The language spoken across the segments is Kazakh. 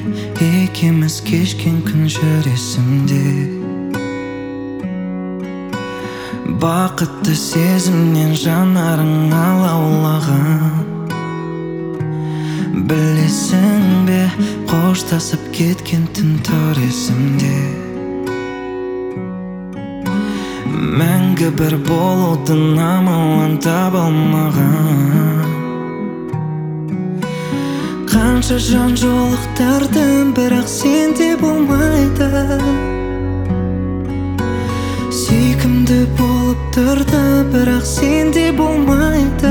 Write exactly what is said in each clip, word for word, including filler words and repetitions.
екеуміз кешкен күн жүресімде. Бақытты сезімнен жанарың алаулаған. Білесің бе, қоштасып кеткен түн тұр есімде. Мәңгі бір болудың амалын таба алмаған. Қанша жан жолықтырдым, бірақ сенде болмайды. Сүйкімді болып тұрды, бірақ сенде болмайды.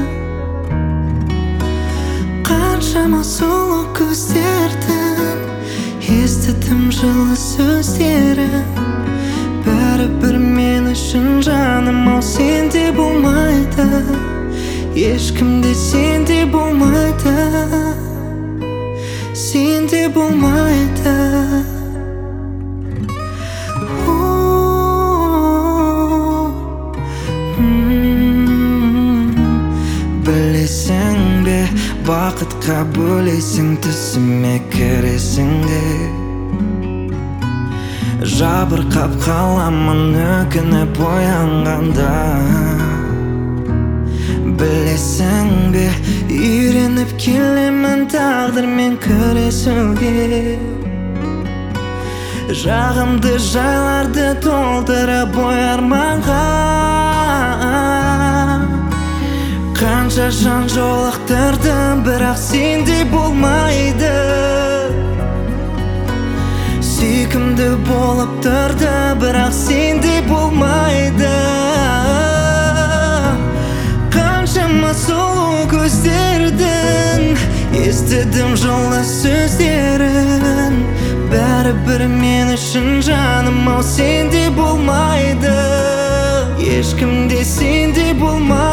Қаншама сұлу көздердің, естідім жылы сөздерін. Бәрібір мен үшін жаным, ау сенде болмайды. Ешкімде сенде болмайды. Сенде болмайды. Білесің бе, бақытқа бөлесің, түсіме кіресің де. Жабырқап қаламын өкініп оянғанда. Білесің бе, үйреніп келемін тағдырмен күресуге. Жағымды жайларды толтырып ой арманға. Қанша жан жолықтырдым, бірақ сенде болмайды. Сүйкімді болып тұрды, бірақ сенде болмайды. Қаншама сұлу көздердің, естідім жылы сөздерін. Бәрібір мен үшін жаным, ау сенде болмайды. Ешкімде сенде болмайды.